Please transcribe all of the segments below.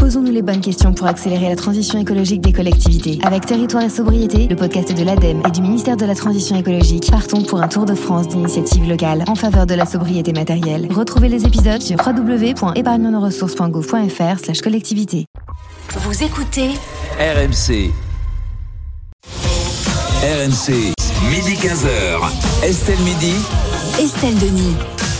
Posons-nous les bonnes questions pour accélérer la transition écologique des collectivités. Avec Territoire et Sobriété, le podcast de l'ADEME et du ministère de la Transition écologique, partons pour un tour de France d'initiatives locales en faveur de la sobriété matérielle. Retrouvez les épisodes sur www.épargnenoressources.gouv.fr/collectivité. Vous écoutez RMC. RMC, midi 15h. Estelle Midi. Estelle Denis.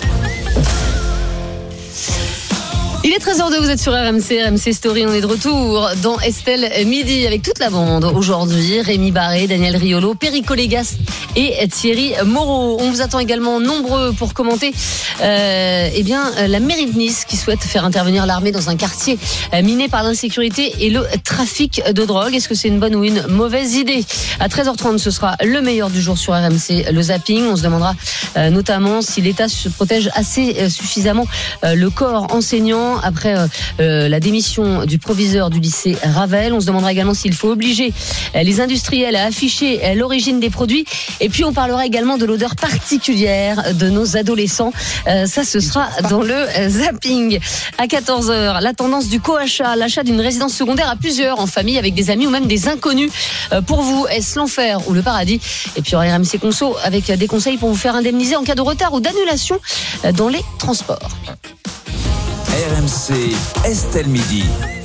Il est 13h02, vous êtes sur RMC Story, on est de retour dans Estelle Midi avec toute la bande. Aujourd'hui, Rémi Barré, Daniel Riolo, Perico Légas et Thierry Moreau. On vous attend également nombreux pour commenter la mairie de Nice qui souhaite faire intervenir l'armée dans un quartier miné par l'insécurité et le trafic de drogue. Est-ce que c'est une bonne ou une mauvaise idée ? À 13h30, ce sera le meilleur du jour sur RMC, le zapping. On se demandera notamment si l'État se protège assez suffisamment le corps enseignant après la démission du proviseur du lycée Ravel. On se demandera également s'il faut obliger les industriels à afficher l'origine des produits. Et puis on parlera également de l'odeur particulière de nos adolescents. Ça, ce sera dans le zapping. À 14h, la tendance du co-achat, l'achat d'une résidence secondaire à plusieurs, en famille, avec des amis ou même des inconnus. Pour vous, est-ce l'enfer ou le paradis ? Et puis RMC Conso avec des conseils pour vous faire indemniser en cas de retard ou d'annulation dans les transports. RMC, Estelle Midi.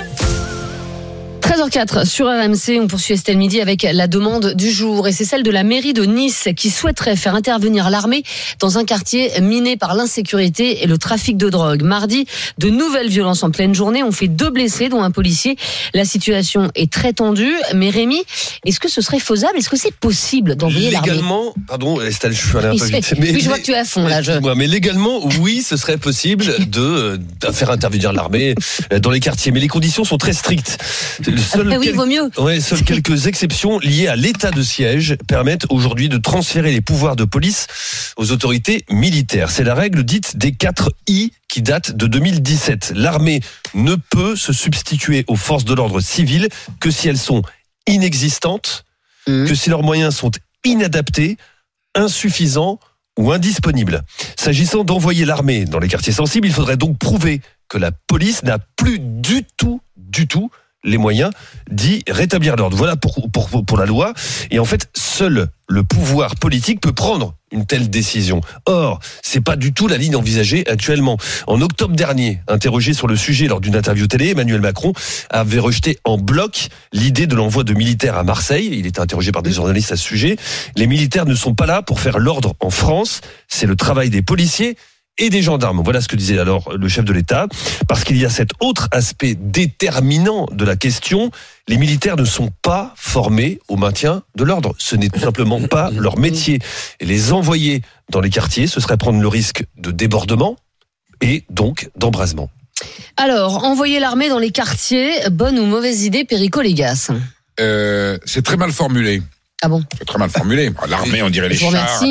13h04 sur RMC, on poursuit Estelle Midi avec la demande du jour et c'est celle de la mairie de Nice qui souhaiterait faire intervenir l'armée dans un quartier miné par l'insécurité et le trafic de drogue. Mardi, de nouvelles violences en pleine journée ont fait 2 blessés dont un policier. La situation est très tendue, mais Rémi, est-ce que ce serait faisable ? Est-ce que c'est possible d'envoyer l'armée ? Légalement, pardon Estelle, je suis allé un peu vite. Oui, je vois que tu es à fond là. Mais légalement, oui, ce serait possible de faire intervenir l'armée dans les quartiers, mais les conditions sont très strictes. Vaut mieux. Seules quelques exceptions liées à l'état de siège permettent aujourd'hui de transférer les pouvoirs de police aux autorités militaires. C'est la règle dite des 4 I qui date de 2017. L'armée ne peut se substituer aux forces de l'ordre civil que si elles sont inexistantes, que si leurs moyens sont inadaptés, insuffisants ou indisponibles. S'agissant d'envoyer l'armée dans les quartiers sensibles, il faudrait donc prouver que la police n'a plus du tout les moyens d'y rétablir l'ordre. Voilà pour la loi. Et en fait, seul le pouvoir politique peut prendre une telle décision. Or, c'est pas du tout la ligne envisagée actuellement. En octobre dernier, interrogé sur le sujet lors d'une interview télé, Emmanuel Macron avait rejeté en bloc l'idée de l'envoi de militaires à Marseille. Il était interrogé par des journalistes à ce sujet. Les militaires ne sont pas là pour faire l'ordre en France. C'est le travail des policiers et des gendarmes. Voilà ce que disait alors le chef de l'État. Parce qu'il y a cet autre aspect déterminant de la question. Les militaires ne sont pas formés au maintien de l'ordre. Ce n'est tout simplement pas leur métier. Et les envoyer dans les quartiers, ce serait prendre le risque de débordement et donc d'embrasement. Alors, envoyer l'armée dans les quartiers, bonne ou mauvaise idée, Perico Légas ? C'est très mal formulé. Ah bon ? C'est très mal formulé. L'armée, on dirait les chars,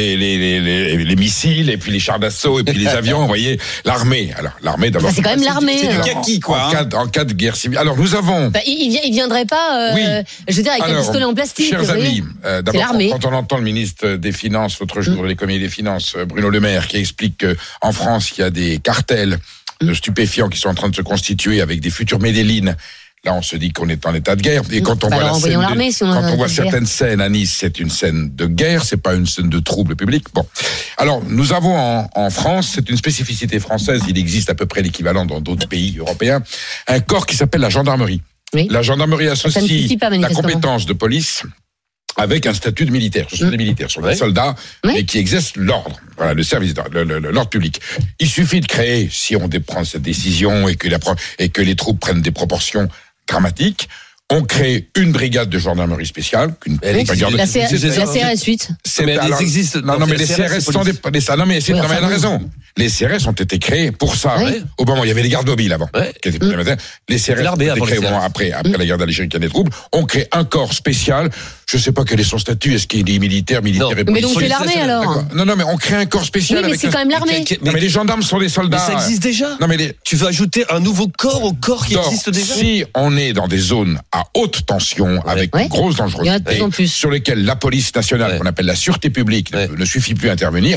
les missiles, et puis les chars d'assaut, et puis les avions. Vous voyez, l'armée. Alors, l'armée d'abord. C'est quand même l'armée. C'est du kaki, quoi. En cas de guerre civile. Alors, nous avons. Il viendrait pas. Je veux dire, avec un pistolet en plastique. Chers amis, d'abord, quand on entend le ministre des Finances l'autre jour, de l'économie et des Finances, Bruno Le Maire, qui explique qu'en France, il y a des cartels de stupéfiants qui sont en train de se constituer avec des futurs Medellín. Là, on se dit qu'on est en état de guerre. Et quand on voit certaines scènes à Nice, c'est une scène de guerre, c'est pas une scène de trouble public. Bon. Alors, nous avons en France, c'est une spécificité française, il existe à peu près l'équivalent dans d'autres pays européens, un corps qui s'appelle la gendarmerie. Oui. La gendarmerie associe la compétence de police avec un statut de militaire. Ce sont des militaires, ce sont des soldats, mais qui exercent l'ordre, voilà, le service, l'ordre public. Il suffit de créer, si on prend cette décision et que les troupes prennent des proportions dramatiques, on crée une brigade de gendarmerie spéciale. La CRS 8. Mais elles existent. Non, mais les CRS sont des... Non, mais elle a raison. Les CRS ont été créés pour ça. Oui. Au moment où il y avait les gardes mobiles avant. Oui. Les CRS ont été créés après la guerre d'Algérie qui a des troubles. On crée un corps spécial. Je ne sais pas quel est son statut. Est-ce qu'il est militaire et mais donc c'est l'armée alors. Non, mais on crée un corps spécial. Oui, mais c'est quand même l'armée. Non, mais les gendarmes sont des soldats. Mais ça existe déjà. Non, mais tu veux ajouter un nouveau corps au corps qui existe déjà. Si on est dans des zones à haute tension, avec une grosse dangerosité, sur lesquelles la police nationale, qu'on appelle la sûreté publique, ne suffit plus à intervenir,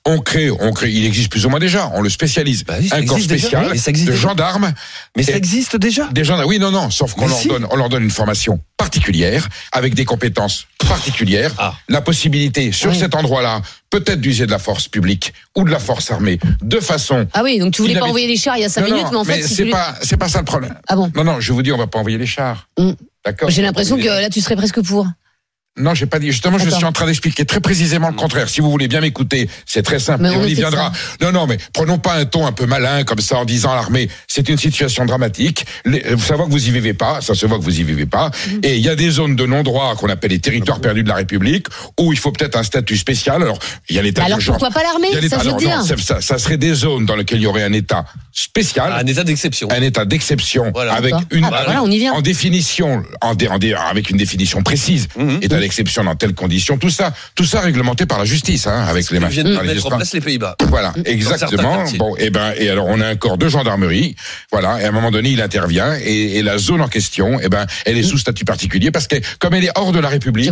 On crée, il existe plus ou moins déjà, on le spécialise. Un corps spécial de gendarmes. Mais ça existe déjà? Des gendarmes, oui, non, sauf qu'on leur donne une formation particulière, avec des compétences particulières, la possibilité, sur cet endroit-là, peut-être d'user de la force publique ou de la force armée, de façon... Ah oui, donc tu voulais pas envoyer les chars il y a 5 minutes, mais en fait... c'est pas ça le problème. Ah bon? Non, je vous dis, on va pas envoyer les chars. D'accord. J'ai l'impression que là, tu serais presque pour. Non, j'ai pas dit. Justement, je suis en train d'expliquer très précisément le contraire. Si vous voulez bien m'écouter, c'est très simple. Mais et on y viendra. Non, mais prenons pas un ton un peu malin comme ça en disant l'armée, c'est une situation dramatique. Vous savez que vous y vivez pas. Ça se voit que vous y vivez pas. Et il y a des zones de non-droit qu'on appelle les territoires perdus de la République où il faut peut-être un statut spécial. Alors, il y a l'état d'urgence. Alors pourquoi pas l'armée? Ça, je veux dire. Ça serait des zones dans lesquelles il y aurait un état spécial. Un état d'exception. Un état d'exception. Voilà. Avec on y vient. En définition, avec une définition précise. État d'exception dans telle condition, tout ça réglementé par la justice, avec les viennent de mettre en place les Pays-Bas. Voilà, exactement. Bon, et alors on a un corps de gendarmerie, voilà, et à un moment donné il intervient et la zone en question, elle est sous statut particulier parce que comme elle est hors de la République,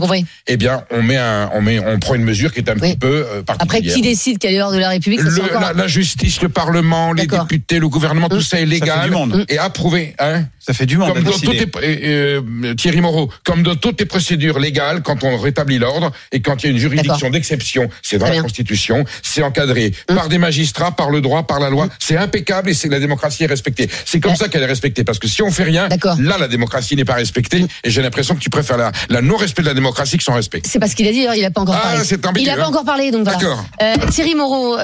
on prend une mesure qui est un petit peu particulière. Après, qui décide qu'elle est hors de la République? La justice, le Parlement, les députés, le gouvernement, tout ça est légal et approuvé. Ça fait du monde. Comme dans Thierry Moreau, comme dans toutes les procédures légales, quand on rétablit l'ordre et quand il y a une juridiction d'exception, c'est dans la Constitution, c'est encadré par des magistrats, par le droit, par la loi, c'est impeccable et la démocratie est respectée. C'est comme ça qu'elle est respectée, parce que si on fait rien, là la démocratie n'est pas respectée et j'ai l'impression que tu préfères la non-respect de la démocratie que son respect. C'est parce qu'il a dit, il n'a pas encore parlé. C'est ambigu, il n'a pas encore parlé, donc voilà. D'accord. Thierry Moreau,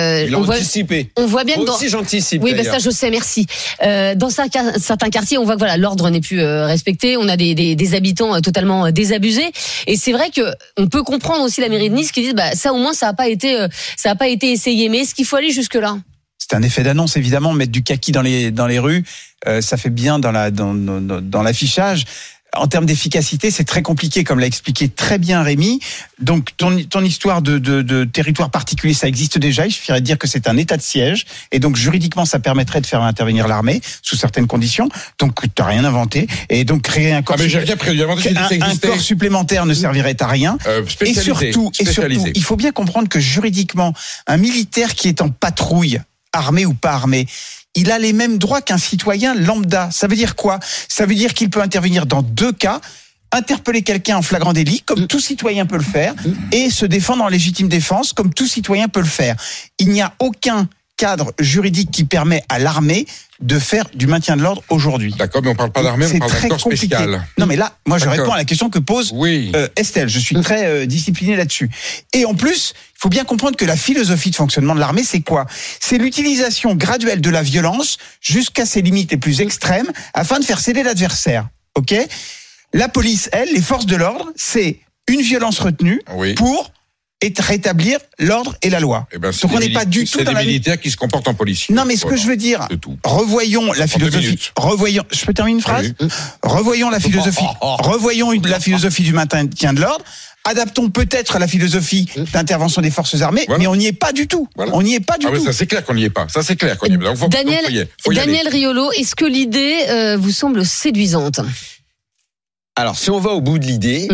on voit bien que aussi j'anticipe. Oui, ça je sais, merci. Dans certains quartiers, on voit que l'ordre n'est plus respecté, on a des habitants totalement désabusés, et c'est vrai que on peut comprendre aussi la mairie de Nice qui dit ça au moins ça a pas été essayé, mais est-ce qu'il faut aller jusque là? C'est un effet d'annonce évidemment, mettre du kaki dans les rues, ça fait bien dans l'affichage. En termes d'efficacité, c'est très compliqué, comme l'a expliqué très bien Rémi. Donc, ton histoire de territoire particulier, ça existe déjà. Il suffirait de dire que c'est un état de siège. Et donc, juridiquement, ça permettrait de faire intervenir l'armée sous certaines conditions. Donc, t'as rien inventé. Et donc, créer un corps, un corps supplémentaire ne servirait à rien. Et surtout, il faut bien comprendre que juridiquement, un militaire qui est en patrouille, armé ou pas armé, il a les mêmes droits qu'un citoyen lambda. Ça veut dire quoi? Ça veut dire qu'il peut intervenir dans 2 cas, interpeller quelqu'un en flagrant délit, comme tout citoyen peut le faire, et se défendre en légitime défense, comme tout citoyen peut le faire. Il n'y a aucun cadre juridique qui permet à l'armée de faire du maintien de l'ordre aujourd'hui. D'accord, mais on parle pas d'armée, on parle d'un corps spécial. Non, mais là, moi, je réponds à la question que pose Estelle. Je suis très discipliné là-dessus. Et en plus, il faut bien comprendre que la philosophie de fonctionnement de l'armée, c'est quoi? C'est l'utilisation graduelle de la violence jusqu'à ses limites les plus extrêmes afin de faire céder l'adversaire. Ok? La police, les forces de l'ordre, c'est une violence retenue pour rétablir l'ordre et la loi. Donc on n'est pas du tout dans la... C'est des militaires qui se comportent en policier. Non, mais ce que je veux dire, revoyons la philosophie. Je peux terminer une phrase? Revoyons la philosophie. Revoyons la philosophie du maintien de l'ordre. Adaptons peut-être la philosophie d'intervention des forces armées, mais on n'y est pas du tout. On n'y est pas du tout. Ça c'est clair qu'on n'y est pas. Ça c'est clair qu'on n'y est pas. Donc, Daniel Riolo, est-ce que l'idée vous semble séduisante? Alors, si on va au bout de l'idée,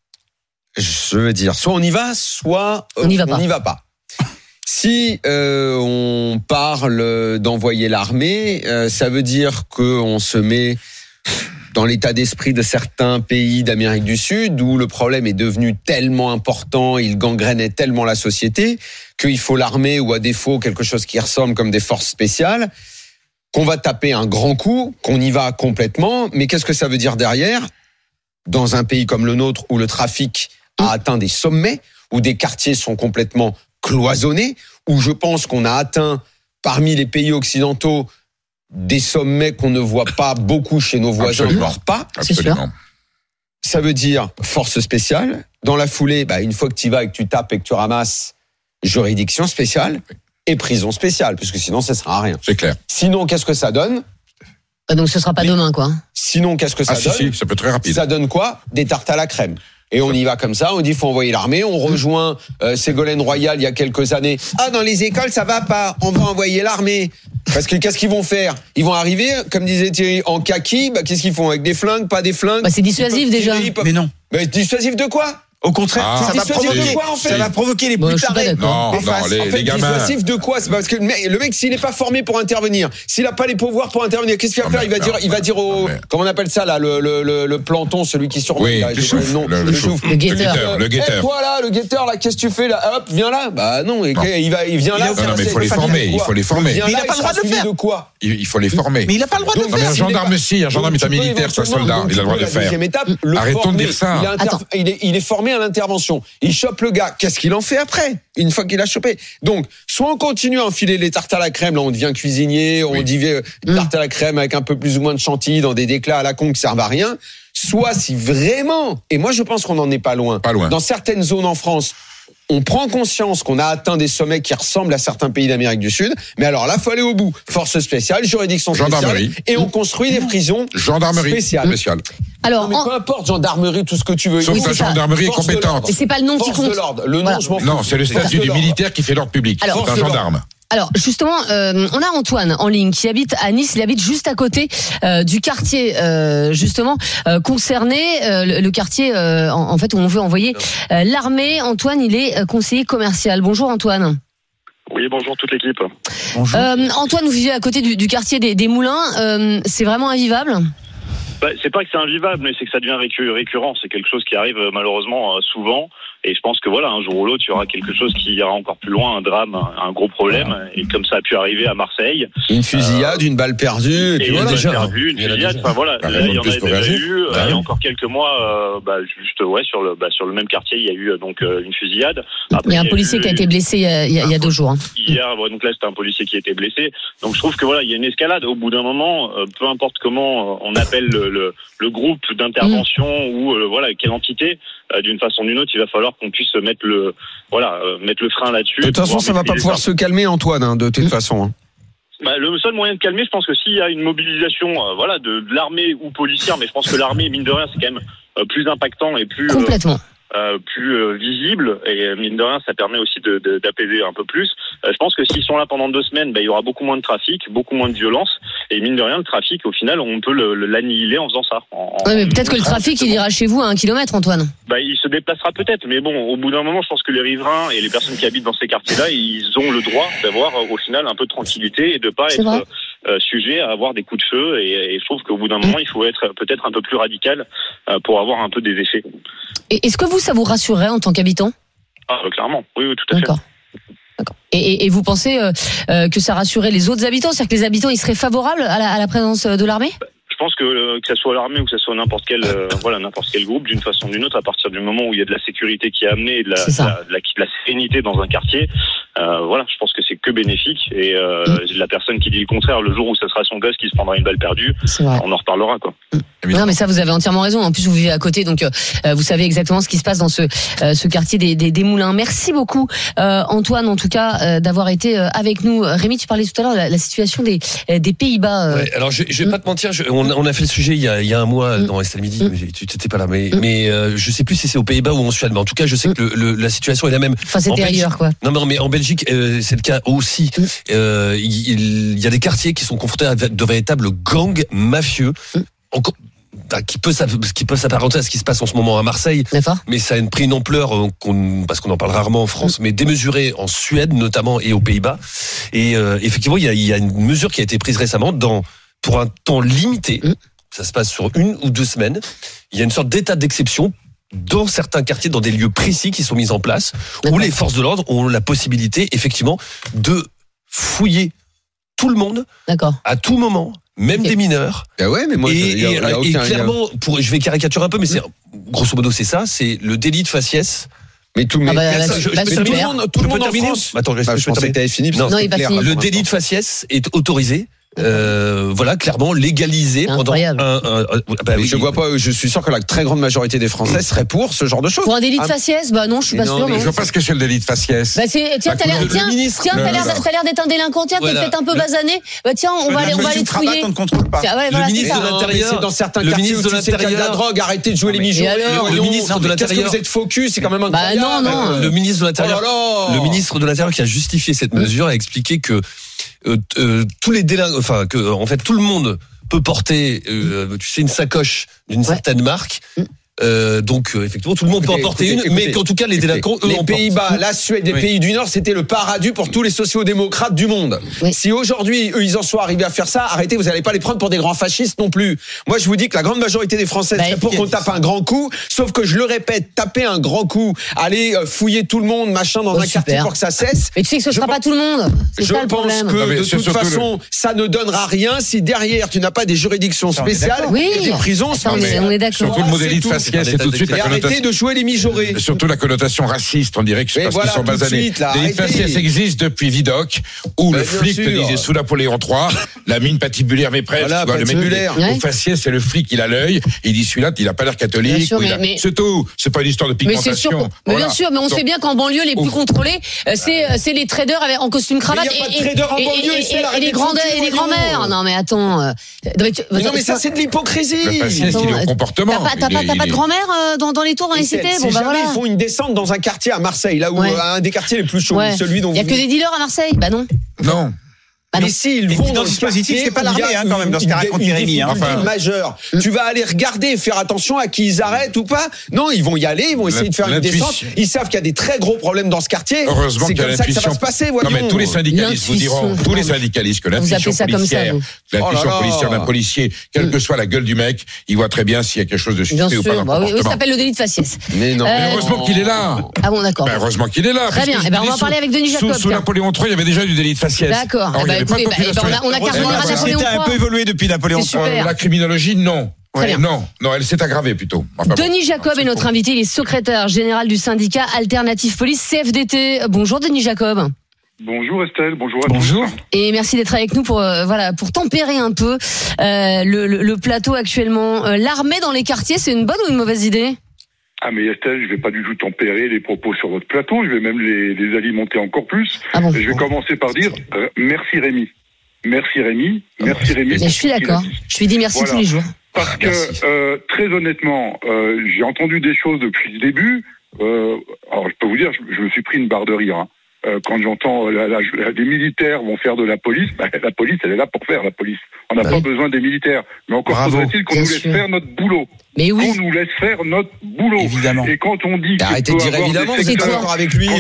je veux dire, soit on y va, soit on n'y va pas. Si on parle d'envoyer l'armée, ça veut dire qu'on se met dans l'état d'esprit de certains pays d'Amérique du Sud où le problème est devenu tellement important, il gangrénait tellement la société qu'il faut l'armée ou à défaut quelque chose qui ressemble comme des forces spéciales, qu'on va taper un grand coup, qu'on y va complètement. Mais qu'est-ce que ça veut dire derrière? Dans un pays comme le nôtre où le trafic a atteint des sommets, où des quartiers sont complètement cloisonnés, où je pense qu'on a atteint parmi les pays occidentaux des sommets qu'on ne voit pas beaucoup chez nos voisins, voire pas. Absolument. Ça veut dire force spéciale. Dans la foulée, une fois que tu y vas et que tu tapes et que tu ramasses, juridiction spéciale et prison spéciale, parce que sinon ça sert à rien. C'est clair. Sinon, qu'est-ce que ça donne? Donc ce sera pas demain, quoi. Sinon, qu'est-ce que ça donne? Si, ça peut être très rapide. Ça donne quoi? Des tartes à la crème. Et on y va comme ça, on dit faut envoyer l'armée, on rejoint Ségolène Royal il y a quelques années. Dans les écoles ça va pas, on va envoyer l'armée. Parce que qu'est-ce qu'ils vont faire? Ils vont arriver, comme disait Thierry, en kaki, qu'est-ce qu'ils font? Avec des flingues, pas des flingues? C'est dissuasif déjà. Mais non. Mais dissuasif de quoi? Au contraire, ça va dissuasif provoquer de quoi, en fait ça va provoquer les Bon, plus je suis pas tarés. d'accord. Non, En fait, les gamins. dissuasif de quoi? C'est parce que le mec, s'il n'est pas formé pour intervenir, s'il n'a pas les pouvoirs pour intervenir, qu'est-ce qu'il va faire? Il va dire au, comment on appelle ça, là, le planton, celui qui surveille, Oui, là, le j'ai pas chouf, le nom. le chouf. Le guetteur. Le guetteur. Toi, là, le guetteur, là, qu'est-ce que tu fais, là? Hop, viens là. Bah, non, il vient là. Non, mais il faut les former. Il faut les former. Mais il a pas le droit de le faire. De quoi? Il faut les former. Mais il a pas le droit de le Non, mais faire. un gendarme, si, un gendarme est un militaire, c'est un soldat. Il a le droit de le faire. Deuxième étape, Arrêtons de dire ça. Il est formé à l'intervention. Il chope le gars. Qu'est-ce qu'il en fait après? Une fois qu'il a chopé. Donc, soit on continue à enfiler les tartes à la crème, là, on devient cuisinier, on dit tarte à la crème avec un peu plus ou moins de chantilly dans des déclats à la con qui servent à rien. Soit si vraiment, et moi je pense qu'on n'en est pas loin. Dans certaines zones en France, on prend conscience qu'on a atteint des sommets qui ressemblent à certains pays d'Amérique du Sud, mais alors là, il faut aller au bout. Force spéciale, juridiction spéciale, et on construit des prisons spéciales. Alors, Non, mais peu importe, gendarmerie, tout ce que tu veux. Sauf que la gendarmerie est compétente. et c'est pas le nom qui Force compte. de l'ordre. Le nom, je m'en fous. Non, c'est le statut du militaire qui fait l'ordre public. Alors, C'est un force de gendarme. Alors justement, on a Antoine en ligne qui habite à Nice. Il habite juste à côté du quartier justement concerné, le quartier en fait où on veut envoyer l'armée. Antoine, il est conseiller commercial. Bonjour Antoine. Oui, bonjour toute l'équipe. Bonjour. Antoine, vous vivez à côté du quartier des Moulins. C'est vraiment invivable? C'est pas que c'est invivable, mais c'est que ça devient récurrent. C'est quelque chose qui arrive malheureusement souvent. Et je pense que voilà, un jour ou l'autre, il y aura quelque chose qui ira encore plus loin, un drame, un gros problème. Et comme ça a pu arriver à Marseille. Une fusillade, une balle perdue. Et une balle perdue, une fusillade. Enfin voilà, là, il y en a déjà eu. Il y a encore quelques mois, sur le même quartier, il y a eu donc une fusillade. Après, il y a un policier qui a été blessé il y a 2 jours. Hier, donc là, c'était un policier qui a été blessé. Donc je trouve que voilà, il y a une escalade. Au bout d'un moment, peu importe comment on appelle le groupe d'intervention ou quelle entité, d'une façon ou d'une autre, il va falloir qu'on puisse mettre le frein là-dessus. De toute façon, ça va pas pouvoir se calmer, Antoine, de toute façon. Le seul moyen de calmer, je pense que s'il y a une mobilisation, de l'armée ou policière, mais je pense que l'armée, mine de rien, c'est quand même plus impactant et plus complètement. Plus visible, et mine de rien ça permet aussi d'apaiser un peu plus. Je pense que s'ils sont là pendant 2 semaines, il y aura beaucoup moins de trafic, beaucoup moins de violence, et mine de rien le trafic au final on peut l'annihiler en faisant ça. Mais peut-être que le trafic il ira chez vous à 1 kilomètre, Antoine. Il se déplacera peut-être, mais bon, au bout d'un moment je pense que les riverains et les personnes qui habitent dans ces quartiers-là, ils ont le droit d'avoir au final un peu de tranquillité et de pas être sujet à avoir des coups de feu, et je trouve qu'au bout d'un moment il faut être peut-être un peu plus radical pour avoir un peu des effets. Et est-ce que ça vous rassurerait en tant qu'habitant? Clairement, oui, tout à fait. D'accord. Et vous pensez que ça rassurerait les autres habitants? C'est-à-dire que les habitants ils seraient favorables à la présence de l'armée? Je pense que ça soit l'armée ou que ça soit n'importe quel groupe, d'une façon ou d'une autre, à partir du moment où il y a de la sécurité qui est amenée et de la sérénité dans un quartier, je pense que c'est que bénéfique. Et la personne qui dit le contraire, le jour où ça sera son gosse qui se prendra une balle perdue, on en reparlera, quoi. Non, mais ça, vous avez entièrement raison. En plus, vous vivez à côté, donc vous savez exactement ce qui se passe dans ce quartier des Moulins. Merci beaucoup, Antoine, en tout cas, d'avoir été avec nous. Rémi, tu parlais tout à l'heure de la situation des Pays-Bas. Alors, je vais pas te mentir, on a fait le sujet il y a un mois dans Estelle Midi. Tu n'étais pas là, mais je sais plus si c'est aux Pays-Bas ou en Suède. Mais en tout cas, je sais que la situation est la même. Enfin, c'était ailleurs, quoi. Non, mais en Belgique, c'est le cas aussi. Il y a des quartiers qui sont confrontés à de véritables gangs mafieux. Qui peut s'apparenter à ce qui se passe en ce moment à Marseille. D'accord. Mais ça a pris une ampleur parce qu'on en parle rarement en France, mais démesurée en Suède notamment et aux Pays-Bas. Et effectivement, il y a une mesure qui a été prise récemment pour un temps limité. Ça se passe sur 1 ou 2 semaines. Il y a une sorte d'état d'exception dans certains quartiers, dans des lieux précis qui sont mis en place, où les forces de l'ordre ont la possibilité effectivement de fouiller tout le monde, à tout moment, même des mineurs. Mais moi, et clairement, je vais caricaturer un peu, mais c'est grosso modo c'est ça, c'est le délit de faciès. Mais tout le monde en France. Attends, je pensais que t'avais fini. Non, il va finir. Le délit de faciès est autorisé. Clairement légalisé pendant je vois pas, je suis sûr que la très grande majorité des Français seraient pour ce genre de choses. Pour un délit de faciès, non, je suis pas sûr. Je vois pas ce que c'est le délit de faciès. T'as l'air d'être un délinquant, t'es peut-être un peu basané. Tiens, on va aller te fouiller. Le ministre de l'Intérieur, dans certains quartiers où tu sais qu'il y a de la drogue, arrêtez de jouer les mijots. Le ministre de l'Intérieur, qu'est-ce que vous êtes focus, c'est quand même incroyable. Non. Le ministre de l'Intérieur qui a justifié cette mesure a expliqué que tous les délinquants, que en fait tout le monde peut porter, une sacoche d'une certaine marque, Donc effectivement, tout le monde peut en porter une, mais qu'en tout cas les délinquants, eux, les Pays-Bas, la Suède, les pays du Nord, c'était le paradis pour tous les sociodémocrates du monde. Oui. Si aujourd'hui, eux, ils en sont arrivés à faire ça, arrêtez, vous n'allez pas les prendre pour des grands fascistes non plus. Moi, je vous dis que la grande majorité des Français serait pour qu'on tape un grand coup, sauf que je le répète, taper un grand coup, aller fouiller tout le monde, machin, dans un quartier pour que ça cesse. Mais tu sais que ce sera pas tout le monde. C'est Je ça le pense problème. que de toute façon, ça ne donnera rien si derrière tu n'as pas des juridictions spéciales et des prisons. Attends, on est d'accord. Surtout le mot délit de faciès, c'est tout de suite la Arrêtez connotation. de jouer les mijaurés. Surtout la connotation raciste, on dirait que c'est parce qu'ils sont basanés. Délit de faciès existe depuis Vidocq, où le flic te disait sous Napoléon III, la mine patibulaire mais presque. Voilà, Le mec, Ouais. au faciès, c'est le flic, il a l'œil, il dit celui-là, il a pas l'air catholique. Bien sûr, mais c'est tout. C'est pas une histoire de Mais c'est sûr, pigmentation. mais bien sûr, mais on sait bien qu'en banlieue, les plus contrôlés, c'est les traders en costume cravate Mais y a pas de traders en banlieue, et les grands-mères. Non, mais attends. Non, mais ça, c'est de l'hypocrisie. Le faciès, il est au comportement. T'as pas de grand-mère dans les tours, dans les cités? Si Bon, bah jamais voilà. ils font une descente dans un quartier à Marseille, là où un des quartiers les plus chauds, celui dont il y a que des dealers à Marseille? Bah non. Non. Mais si ils vont dans le dispositif, c'est pas l'armée, quand même, dans ce qu'a raconté Rémi. Majeur. Tu vas aller regarder et faire attention à qui ils arrêtent ou pas. Non, ils vont y aller, ils vont essayer de faire une descente. Ils savent qu'il y a des très gros problèmes dans ce quartier. Heureusement c'est qu'il y a comme ça que ça va l'intuition. se passer, voyons. Non, mais tous les syndicalistes vous diront, tous les syndicalistes, que l'intuition policière, policière d'un policier, quelle que soit la gueule du mec, il voit très bien s'il y a quelque chose de suspect ou pas dans le comportement. Ça s'appelle le délit de faciès. Mais non. Mais heureusement qu'il est là. Ah bon, d'accord. Heureusement qu'il est là. Très bien. On va parler avec Denis Jacob. Sous Napoléon III, il y avait déjà du délit de faciès. D'accord. Il n'y avait pas de population. On a qu'à revenir à Napoléon C'était un peu III. évolué depuis Napoléon C'est III. super. La criminologie, non. Très bien. Non, elle s'est aggravée plutôt. Enfin, Denis Jacob est notre invité, il est secrétaire général du syndicat Alternative Police CFDT. Bonjour Denis Jacob. Bonjour Estelle, bonjour à Bonjour. tous. Et merci d'être avec nous pour tempérer un peu le plateau actuellement. L'armée dans les quartiers, c'est une bonne ou une mauvaise idée? Ah mais Estelle, je vais pas du tout tempérer les propos sur votre plateau, je vais même les alimenter encore plus. Ah bon. Je vais commencer par dire merci Rémi. Merci Rémi. Merci Rémi. Mais je suis d'accord. Je lui dis merci Voilà. tous les jours. Parce que très honnêtement, j'ai entendu des choses depuis le début. Alors je peux vous dire, je me suis pris une barre de rire. Hein. Quand j'entends des militaires vont faire de la police, la police elle est là pour faire la police. On n'a pas besoin des militaires. Mais encore faudrait-il qu'on nous laisse faire notre boulot. Mais oui. Qu'on nous laisse faire notre boulot. Évidemment. Et quand on dit Arrêtez de dire évidemment, vous êtes d'accord avec lui.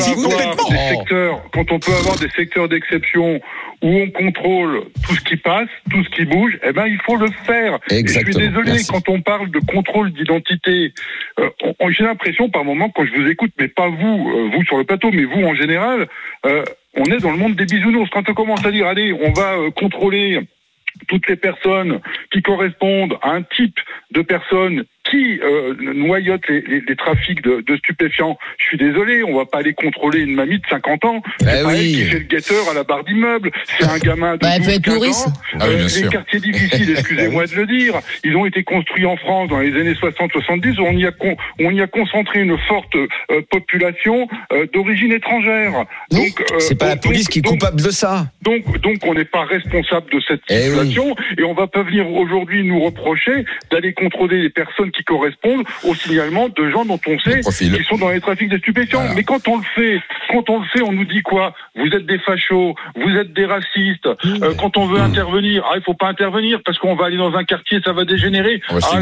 Quand on peut avoir des secteurs d'exception où on contrôle tout ce qui passe, tout ce qui bouge, eh ben il faut le faire. Exactement. Et je suis désolé, Merci. quand on parle de contrôle d'identité, j'ai l'impression par moment quand je vous écoute, mais pas vous sur le plateau, mais vous en général, on est dans le monde des bisounours. Quand on commence à dire, allez, on va contrôler toutes les personnes qui correspondent à un type de personnes qui noyotent les trafics de stupéfiants. Je suis désolé, on va pas aller contrôler une mamie de 50 ans. C'est pas elle qui fait le guetteur à la barre d'immeuble. C'est un gamin de 12-15 ans. Les quartiers difficiles, excusez-moi de le dire, ils ont été construits en France dans les années 60-70 où on y a concentré une forte population d'origine étrangère. Donc, c'est pas la police qui est coupable de ça. Donc on n'est pas responsable de cette situation et on va pas venir aujourd'hui nous reprocher d'aller contrôler les personnes qui correspondent au signalement de gens dont on sait qu'ils sont dans les trafics de stupéfiants. Voilà. Mais quand on le fait, on nous dit quoi? Vous êtes des fachos, vous êtes des racistes. Quand on veut intervenir, il faut pas intervenir parce qu'on va aller dans un quartier, ça va dégénérer.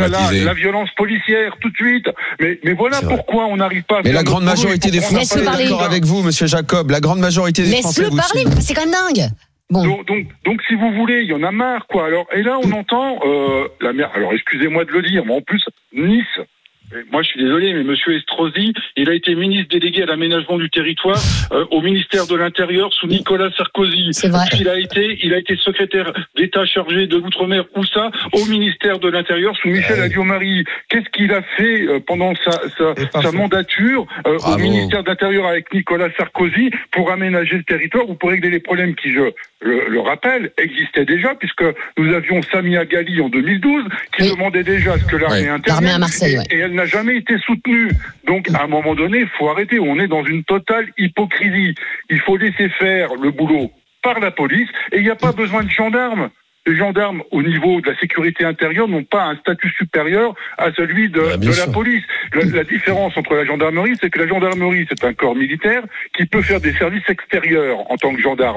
La violence policière tout de suite. Mais voilà pourquoi on n'arrive pas à Mais la grande majorité des Français est d'accord avec vous, monsieur Jacob. La grande majorité des Français. Laisse-le parler, c'est quand même dingue. Bon. Donc, si vous voulez, il y en a marre, quoi. Alors, et là, on entend la mère. Alors, excusez-moi de le dire, mais en plus, Nice. Moi, je suis désolé, mais Monsieur Estrosi, il a été ministre délégué à l'aménagement du territoire au ministère de l'Intérieur sous Nicolas Sarkozy. C'est vrai. Il a été secrétaire d'État chargé de l'outre-mer, où ça, au ministère de l'Intérieur sous Michel Alliot-Marie. Qu'est-ce qu'il a fait pendant sa mandature au ministère de l'Intérieur avec Nicolas Sarkozy pour aménager le territoire ou pour régler les problèmes qui, je le rappelle, existaient déjà, puisque nous avions Samia Ghali en 2012 qui demandait déjà ce que l'armée intervienne. À Marseille, et elle n'a jamais été soutenue. Donc, à un moment donné, il faut arrêter. On est dans une totale hypocrisie. Il faut laisser faire le boulot par la police et il n'y a pas besoin de gendarmes. Les gendarmes, au niveau de la sécurité intérieure, n'ont pas un statut supérieur à celui de la police. La différence entre la gendarmerie, c'est que la gendarmerie, c'est un corps militaire qui peut faire des services extérieurs en tant que gendarme. Ce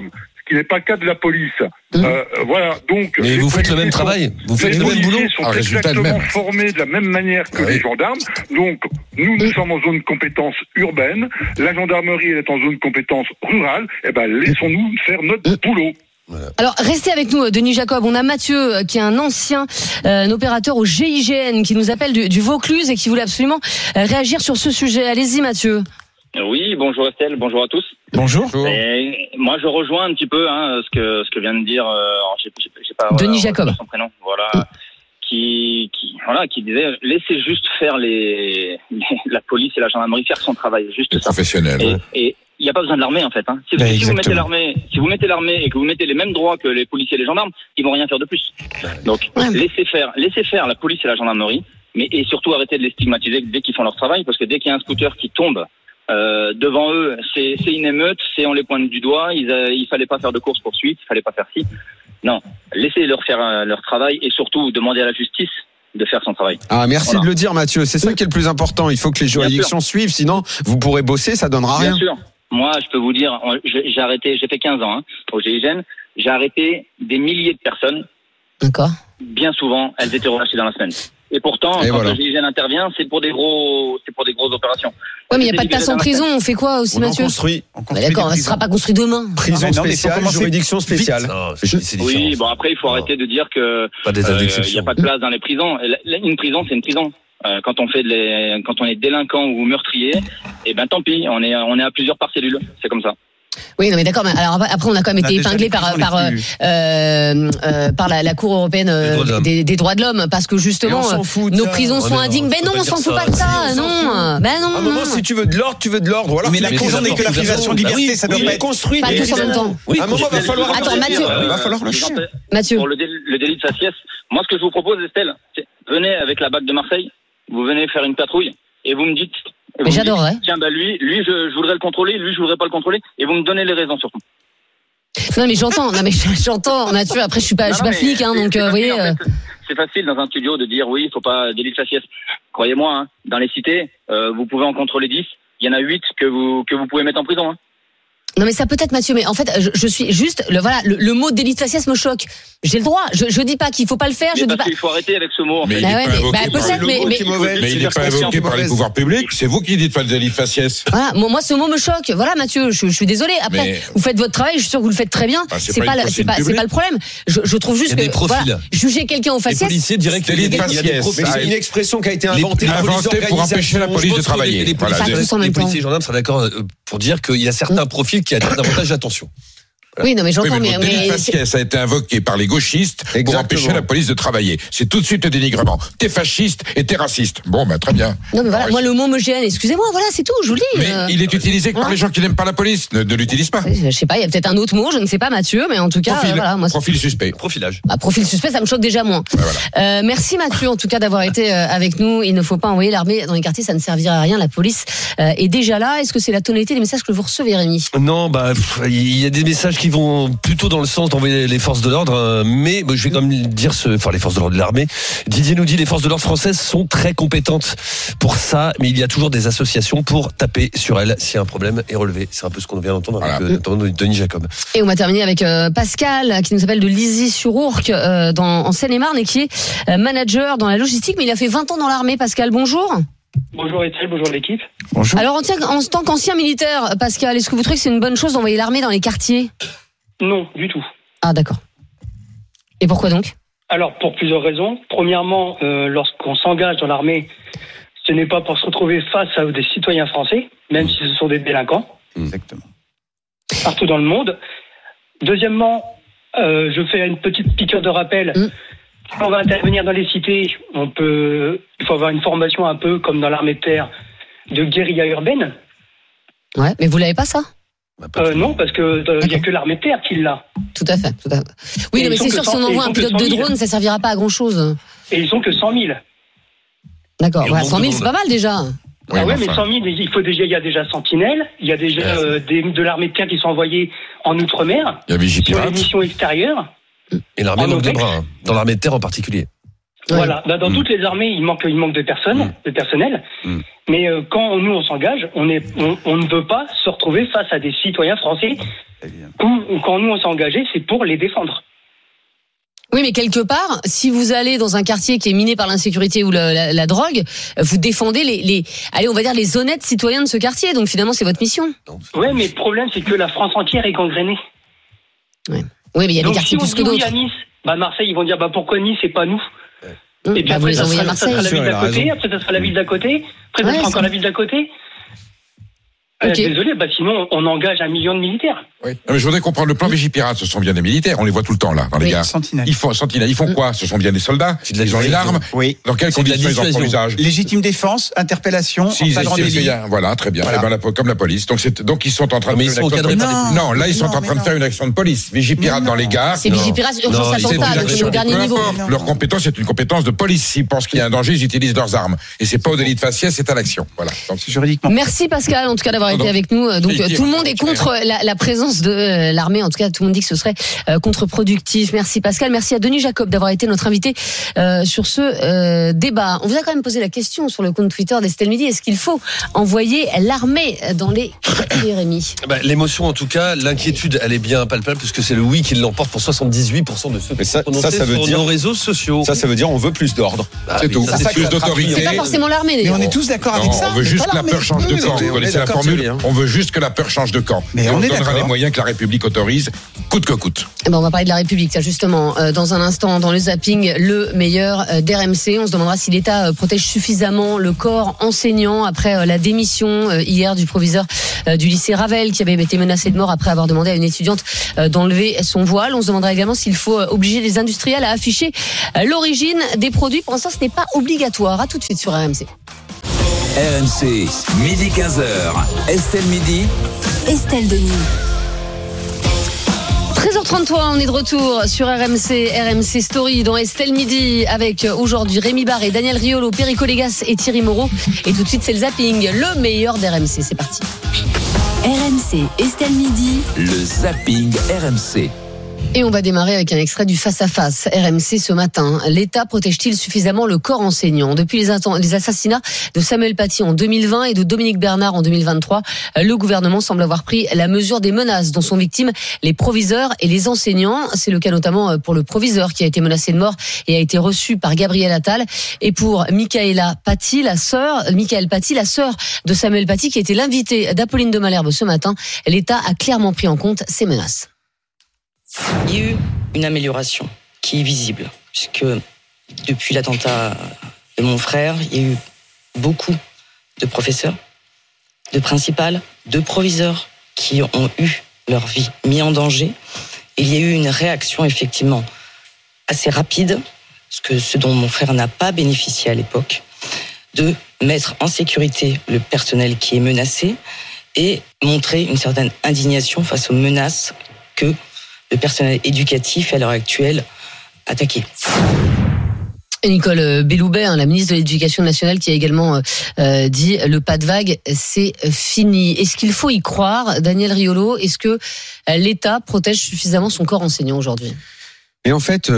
qui n'est pas le cas de la police. Voilà, donc. Mais vous faites le même travail, vous faites le même boulot. Les policiers sont exactement formés de la même manière que les gendarmes. Donc, nous sommes en zone compétence urbaine. La gendarmerie est en zone compétence rurale. Eh ben, laissons-nous faire notre boulot. Voilà. Alors, restez avec nous, Denis Jacob. On a Mathieu, qui est un ancien opérateur au GIGN, qui nous appelle du Vaucluse et qui voulait absolument réagir sur ce sujet. Allez-y, Mathieu. Oui, bonjour Estelle, bonjour à tous. Bonjour. Et moi, je rejoins un petit peu ce que vient de dire. J'ai pas, Denis Jacob. Son prénom. Voilà. Qui disait laissez juste faire la police et la gendarmerie faire son travail, juste ça. Professionnel. Et il n'y a pas besoin de l'armée en fait. Hein. Si vous mettez l'armée et que vous mettez les mêmes droits que les policiers et les gendarmes, ils vont rien faire de plus. Donc laissez faire la police et la gendarmerie, et surtout arrêtez de les stigmatiser dès qu'ils font leur travail, parce que dès qu'il y a un scooter qui tombe devant eux, c'est une émeute, c'est on les pointe du doigt. Il fallait pas faire de course poursuite, il fallait pas faire ci. Non, laissez-leur faire leur travail et surtout demandez à la justice de faire son travail. Ah, merci de le dire, Mathieu. C'est ça qui est le plus important. Il faut que les juridictions suivent, sinon vous pourrez bosser, ça donnera rien. Bien sûr. Moi, je peux vous dire, j'ai fait 15 ans au GIGN, j'ai arrêté des milliers de personnes. D'accord. Bien souvent, elles étaient relâchées dans la semaine. Et pourtant, quand le GIGN intervient, c'est pour des grosses opérations. Ouais, mais il n'y a pas de place en prison. On fait quoi aussi, Mathieu? On construit d'accord, ça ne sera pas construit demain. Prison spéciale, juridiction spéciale. Oui, bon après, il faut arrêter de dire que il n'y a pas de place dans les prisons. Une prison, c'est une prison. Quand on est délinquant ou meurtrier, eh ben tant pis, on est à plusieurs par cellule. C'est comme ça. Oui, non mais d'accord. Mais alors après, on a quand même été épinglé par la Cour européenne des droits de l'homme, parce que justement nos prisons sont indignes. Mais non, on s'en fout pas de ça. Non, ben non. À un moment, si tu veux de l'ordre, tu veux de l'ordre. Voilà. Mais la prison n'est que la privation de liberté, ça doit pas être construit. Pas tous en même temps. À un moment, va falloir. Attends, Mathieu. Va falloir le chien. Mathieu. Pour le délit de faciès, moi, ce que je vous propose, Estelle, c'est venez avec la BAC de Marseille. Vous venez faire une patrouille et vous me dites. Mais j'adorerais. Tiens, lui, je voudrais le contrôler, lui, je voudrais pas le contrôler, et vous me donnez les raisons surtout. Non, mais j'entends, Mathieu. Après, je suis pas flic, donc vous voyez. En fait, c'est facile dans un studio de dire oui, il faut pas délit de faciès. Croyez-moi, dans les cités, vous pouvez en contrôler 10. Il y en a 8 que vous pouvez mettre en prison. Non mais ça peut-être, Mathieu, mais en fait je suis juste le mot délit de faciès me choque. J'ai le droit. Je dis pas qu'il faut pas le faire. Mais je dis pas. Il faut arrêter avec ce mot. En fait. Mais il n'est pas évoqué par les pouvoirs publics. C'est vous qui dites pas le délit de faciès. Voilà, moi ce mot me choque. Voilà, Mathieu, je suis désolé. Après, vous faites votre travail. Je suis sûr que vous le faites très bien. C'est pas le problème. Je trouve juste que voilà, juger quelqu'un au faciès. Les policiers diraient que délit de faciès. C'est une expression qui a été inventée pour empêcher la police de travailler. Les policiers et gendarmes seraient d'accord pour dire qu'il y a certains profils qui attirent davantage l'attention. Oui, non, mais j'entends, mais le délit de faciès a été invoqué par les gauchistes pour empêcher la police de travailler. C'est tout de suite le dénigrement. T'es fasciste et t'es raciste. Bon, très bien. Non, mais voilà, moi, le mot me gêne. Excusez-moi, voilà, c'est tout, je vous le dis. Mais il est utilisé que par les gens qui n'aiment pas la police. Ne l'utilise pas. Je sais pas, il y a peut-être un autre mot, je ne sais pas, Mathieu, mais en tout cas, voilà. Moi, profil suspect. Profilage. Profil suspect, ça me choque déjà moins. Voilà. Merci, Mathieu, en tout cas, d'avoir été avec nous. Il ne faut pas envoyer l'armée dans les quartiers, ça ne servira à rien. La police est déjà là. Est-ce que c'est la tonalité des messages que vous recevez, Rémi? Non, il y a des messages qui vont plutôt dans le sens d'envoyer les forces de l'ordre, mais je vais quand même dire les forces de l'ordre de l'armée. Didier nous dit les forces de l'ordre françaises sont très compétentes pour ça, mais il y a toujours des associations pour taper sur elles si un problème est relevé. C'est un peu ce qu'on vient d'entendre avec Denis Jacob. Et on va terminer avec Pascal qui nous appelle de Lizy-sur-Ourcq en Seine-et-Marne et qui est manager dans la logistique, mais il a fait 20 ans dans l'armée. Pascal, bonjour. Bonjour Étienne, bonjour l'équipe. Bonjour. Alors en tant qu'ancien militaire, Pascal, est-ce que vous trouvez que c'est une bonne chose d'envoyer l'armée dans les quartiers? Non, du tout. Ah d'accord. Et pourquoi donc? Alors pour plusieurs raisons. Premièrement, lorsqu'on s'engage dans l'armée, ce n'est pas pour se retrouver face à des citoyens français, même si ce sont des délinquants. Exactement. Partout dans le monde. Deuxièmement, je fais une petite piqûre de rappel. Quand on va intervenir dans les cités, il faut avoir une formation un peu comme dans l'armée de terre de guérilla urbaine. Ouais, mais vous l'avez pas ça? Non, parce que il y a que l'armée de terre qui l'a. Tout à fait. Oui, mais c'est sûr, si on envoie un pilote de drone, ça servira pas à grand chose. Et ils sont que 100 000. D'accord, 100 000, c'est pas mal déjà. Oui, mais 100 000, il y a déjà Sentinelle, il y a déjà de l'armée de terre qui sont envoyés en Outre-mer. Il y a sur les missions extérieures. Et l'armée manque de bras, dans l'armée de terre en particulier. Voilà. Dans toutes les armées, il manque de personnes, de personnel. Mais quand nous on s'engage, on ne veut pas se retrouver face à des citoyens français. Quand nous on s'est engagé, c'est pour les défendre. Oui, mais quelque part, si vous allez dans un quartier qui est miné par l'insécurité ou la drogue, vous défendez allez, on va dire les honnêtes citoyens de ce quartier. Donc finalement, c'est votre mission. Oui, mais le problème, c'est que la France entière est gangrénée. Oui, mais il y a des quartiers plus que d'autres. Si on dit oui à Nice, Marseille, ils vont dire pourquoi Nice et pas nous. Et puis après, ça sera la ville d'à côté, après ça sera la ville d'à côté, après ça sera encore la ville d'à côté. Okay. Désolé, sinon on engage 1 million de militaires. Oui. Mais je voudrais comprendre, le plan Vigipirate, ce sont bien des militaires, on les voit tout le temps là, dans les gares. Sentinelle. Ils font quoi? Ce sont bien des soldats? Ils ont les armes? Oui. Dans quelles conditions ils en font l'usage? Légitime défense, interpellation, flagrant délit. Voilà, très bien. Voilà. Comme la police. Donc ils sont en train de faire une action. Non, là ils sont en train de faire une action de police. Vigipirate dans les gares. C'est Vigipirate urgence attentat, donc au dernier niveau. Leur compétence est une compétence de police. S'ils pensent qu'il y a un danger, ils utilisent leurs armes. Et c'est pas au délit de faciès, c'est à l'action. Voilà. Donc juridiquement. Merci Pascal, en tout cas d'avoir été avec nous. Donc tout le monde est contre la présence de l'armée. En tout cas, tout le monde dit que ce serait contre-productif. Merci Pascal. Merci à Denis Jacob d'avoir été notre invité sur ce débat. On vous a quand même posé la question sur le compte Twitter d'Estelle Midi. Est-ce qu'il faut envoyer l'armée dans les quartiers, Rémi? L'émotion, en tout cas, l'inquiétude, elle est bien palpable puisque c'est le oui qui l'emporte pour 78% de ceux qui sont prononcés sur nos réseaux sociaux. Ça veut dire on veut plus d'ordre. C'est tout. Plus d'autorité. C'est pas forcément l'armée. Mais on est tous d'accord avec ça. On veut juste que la peur change de camp. Vous connaissez la formule? On veut juste que la peur change de camp. Mais on donnera les moyens que la République autorise, coûte que coûte. On va parler de la République, ça justement, dans un instant, dans le zapping, le meilleur d'RMC. On se demandera si l'État protège suffisamment le corps enseignant après la démission hier du proviseur du lycée Ravel qui avait été menacé de mort après avoir demandé à une étudiante d'enlever son voile. On se demandera également s'il faut obliger les industriels à afficher l'origine des produits. Pour l'instant, ce n'est pas obligatoire. À tout de suite sur RMC. RMC, midi 15h. Estelle Midi. Estelle Denis. 13h33, on est de retour sur RMC Story dans Estelle Midi avec aujourd'hui Rémi Barré, Daniel Riolo, Perico Légas et Thierry Moreau. Et tout de suite, c'est le zapping, le meilleur d'RMC. C'est parti. RMC Estelle Midi. Le zapping RMC. Et on va démarrer avec un extrait du face-à-face RMC ce matin. L'État protège-t-il suffisamment le corps enseignant? Depuis les assassinats de Samuel Paty en 2020 et de Dominique Bernard en 2023, le gouvernement semble avoir pris la mesure des menaces dont sont victimes les proviseurs et les enseignants. C'est le cas notamment pour le proviseur qui a été menacé de mort et a été reçu par Gabriel Attal. Et pour Michael Paty, la sœur de Samuel Paty, qui était l'invitée d'Apolline de Malherbe ce matin, l'État a clairement pris en compte ces menaces. Il y a eu une amélioration qui est visible, puisque depuis l'attentat de mon frère, il y a eu beaucoup de professeurs, de principales, de proviseurs qui ont eu leur vie mise en danger. Il y a eu une réaction effectivement assez rapide, ce dont mon frère n'a pas bénéficié à l'époque, de mettre en sécurité le personnel qui est menacé et montrer une certaine indignation face aux menaces que le personnel éducatif est à l'heure actuelle attaqué. Et Nicole Belloubet, la ministre de l'Éducation nationale, qui a également dit le pas de vague, c'est fini. Est-ce qu'il faut y croire, Daniel Riolo? Est-ce que l'État protège suffisamment son corps enseignant aujourd'hui? Et en fait,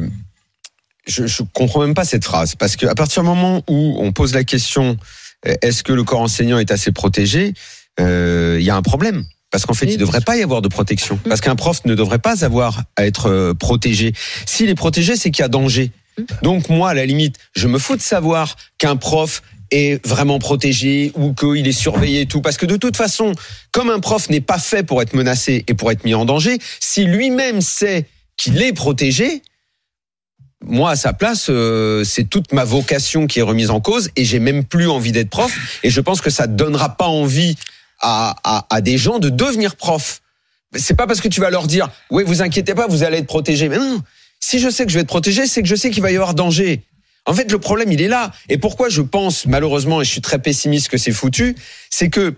je comprends même pas cette phrase, parce qu'à partir du moment où on pose la question, est-ce que le corps enseignant est assez protégé, il y a un problème. Parce qu'en fait, il ne devrait pas y avoir de protection. Parce qu'un prof ne devrait pas avoir à être protégé. S'il est protégé, c'est qu'il y a danger. Donc moi, à la limite, je me fous de savoir qu'un prof est vraiment protégé ou qu'il est surveillé et tout. Parce que de toute façon, comme un prof n'est pas fait pour être menacé et pour être mis en danger, si lui-même sait qu'il est protégé, moi, à sa place, c'est toute ma vocation qui est remise en cause et j'ai même plus envie d'être prof. Et je pense que ça donnera pas envie à des gens de devenir prof. C'est pas parce que tu vas leur dire ouais, vous inquiétez pas, vous allez être protégé. Mais non, si je sais que je vais être protégé, c'est que je sais qu'il va y avoir danger. En fait, le problème, il est là. Et pourquoi je pense, malheureusement, et je suis très pessimiste que c'est foutu, c'est que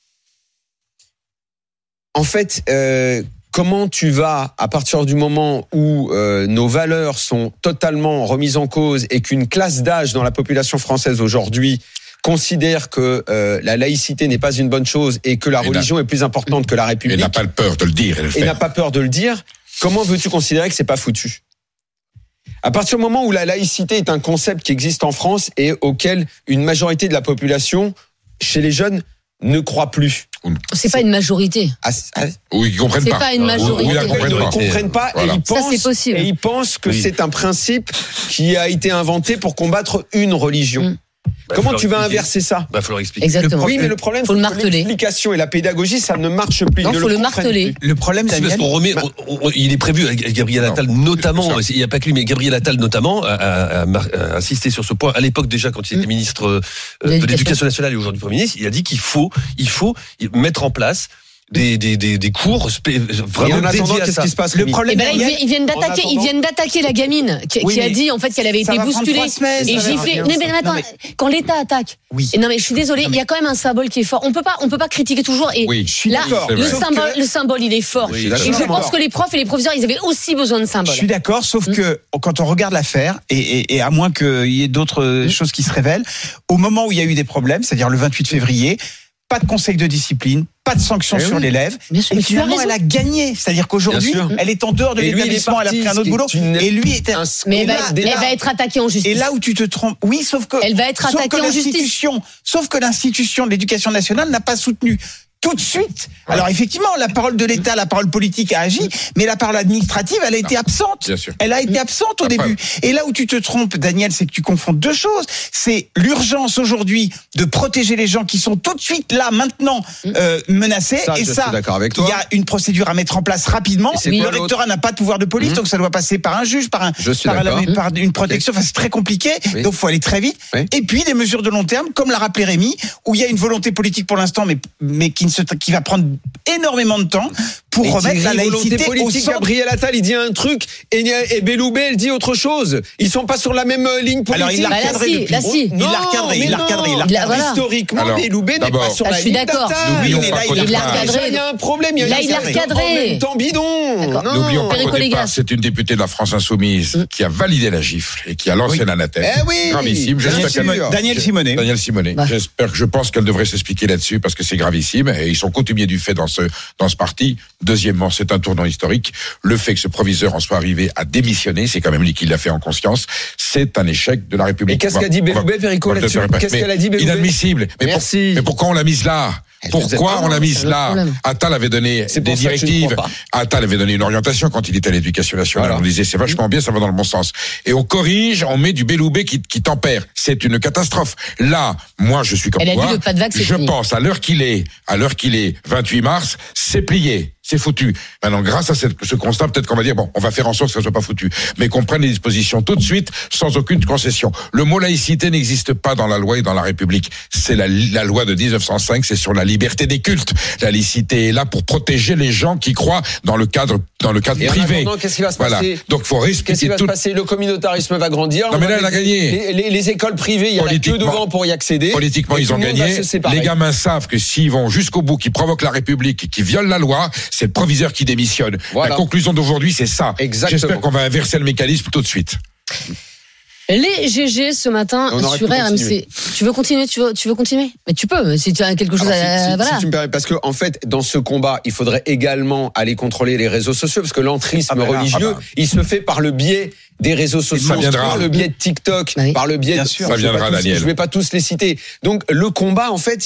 en fait, comment tu vas, à partir du moment où nos valeurs sont totalement remises en cause et qu'une classe d'âge dans la population française aujourd'hui considère que la laïcité n'est pas une bonne chose et que la religion est plus importante que la République. Et n'a pas peur de le dire. Et n'a pas peur de le dire. Comment veux-tu considérer que c'est pas foutu ? À partir du moment où la laïcité est un concept qui existe en France et auquel une majorité de la population, chez les jeunes, ne croit plus. C'est pas une majorité. Ou ils comprennent c'est pas. C'est pas une majorité. Ou ils ne comprennent pas voilà. et ils pensent que c'est un principe qui a été inventé pour combattre une religion. Comment tu vas inverser ça? Faut leur expliquer. Exactement. Oui, mais le problème, c'est que l'explication et la pédagogie, ça ne marche plus. Non, il faut le marteler. Le problème, Daniel, parce qu'on remet, il est prévu, Gabriel Attal notamment, il n'y a pas que lui, mais Gabriel Attal notamment a insisté sur ce point à l'époque déjà quand il était ministre de l'Éducation nationale et aujourd'hui Premier ministre. Il a dit qu'il faut mettre en place des cours vraiment dédiés à qu'est-ce ça. qui se passe? Le problème, ils viennent d'attaquer la gamine qui a dit en fait qu'elle avait été bousculée et giflée. Mais attends, quand l'État attaque. Oui. Non mais je suis désolée, il y a quand même un symbole qui est fort. On peut pas critiquer toujours. Et oui, là, le symbole, il est fort. Oui, et je pense que les profs et les professeurs, ils avaient aussi besoin de symboles. Je suis d'accord, sauf que quand on regarde l'affaire, et à moins qu'il y ait d'autres choses qui se révèlent, au moment où il y a eu des problèmes, c'est-à-dire le 28 février, pas de conseil de discipline, pas de sanctions sur l'élève. Et finalement, elle a gagné. C'est-à-dire qu'aujourd'hui, elle est en dehors de l'établissement, elle a pris un autre boulot. Et lui était mais elle va être attaquée en justice. Et là où tu te trompes, oui, sauf que elle va être attaquée en justice. Sauf que l'institution de l'éducation nationale n'a pas soutenu. Tout de suite. Ouais. Alors effectivement, la parole de l'État, la parole politique a agi, mais la parole administrative, elle a été absente. Bien sûr. Elle a été absente au début. Et là où tu te trompes, Daniel, c'est que tu confonds deux choses. C'est l'urgence aujourd'hui de protéger les gens qui sont tout de suite là, maintenant, menacés. Ça, et ça, il y a une procédure à mettre en place rapidement. Le rectorat n'a pas de pouvoir de police, donc ça doit passer par un juge, par une protection. Enfin, c'est très compliqué. Donc, faut aller très vite. Et puis, des mesures de long terme, comme l'a rappelé Rémi, où il y a une volonté politique pour l'instant, mais qui va prendre énormément de temps pour remettre la laïcité au centre. Gabriel Attal, il dit un truc et Belloubet, elle dit autre chose. Ils sont pas sur la même ligne politique. Alors il l'a recadré depuis. Il l'a recadré. Historiquement, Belloubet n'est pas sur la ligne d'Attal. Il l'a recadré. Il y a un problème. Là, il l'a recadré. Temps bidon. N'oublions pas qu'au départ, c'est une députée de la France Insoumise qui a validé la gifle et qui a lancé l'anathème. Gravissime. Daniel Simonet. Je pense qu'elle devrait s'expliquer là-dessus parce que c'est gravissime. Et ils sont coutumiers du fait dans ce parti. Deuxièmement, c'est un tournant historique. Le fait que ce proviseur en soit arrivé à démissionner, c'est quand même lui qui l'a fait en conscience. C'est un échec de la République. Et qu'est-ce qu'a dit Belloubet, Perico, là-dessus? Qu'est-ce qu'elle a dit, Belloubet? Inadmissible. Mais pourquoi on l'a mise là? Pourquoi on l'a mise là? Attal avait donné des directives. Attal avait donné une orientation quand il était à l'Éducation nationale. On disait c'est vachement bien, ça va dans le bon sens. Et on corrige, on met du Belloubet qui tempère. C'est une catastrophe. Là, moi, je suis comme toi. Je pense à l'heure qu'il est, 28 mars, c'est plié. C'est foutu. Maintenant, grâce à ce constat, peut-être qu'on va dire, bon, on va faire en sorte que ça soit pas foutu. Mais qu'on prenne les dispositions tout de suite, sans aucune concession. Le mot laïcité n'existe pas dans la loi et dans la République. C'est la loi de 1905, c'est sur la liberté des cultes. La laïcité est là pour protéger les gens qui croient dans le cadre privé. Qu'est-ce qui va se passer? Donc, faut respecter Qu'est-ce qui va se passer? Le communautarisme va grandir. Non, mais là, elle a gagné. Les écoles privées, il y a que devant pour y accéder. Politiquement, ils ont gagné. Les gamins savent que s'ils vont jusqu'au bout, qu'ils provoquent la République, qu'ils violent la loi, c'est le proviseur qui démissionne. Voilà. La conclusion d'aujourd'hui, c'est ça. Exactement. J'espère qu'on va inverser le mécanisme tout de suite. Les GG ce matin sur RMC. Tu veux continuer? Mais tu peux, si tu as quelque chose à... Si tu me permets, parce que en fait, dans ce combat, il faudrait également aller contrôler les réseaux sociaux, parce que l'entrisme religieux, il se fait par le biais des réseaux sociaux, par le biais de TikTok, par le biais ça viendra, Daniel. Je vais pas tous les citer. Donc, le combat, en fait,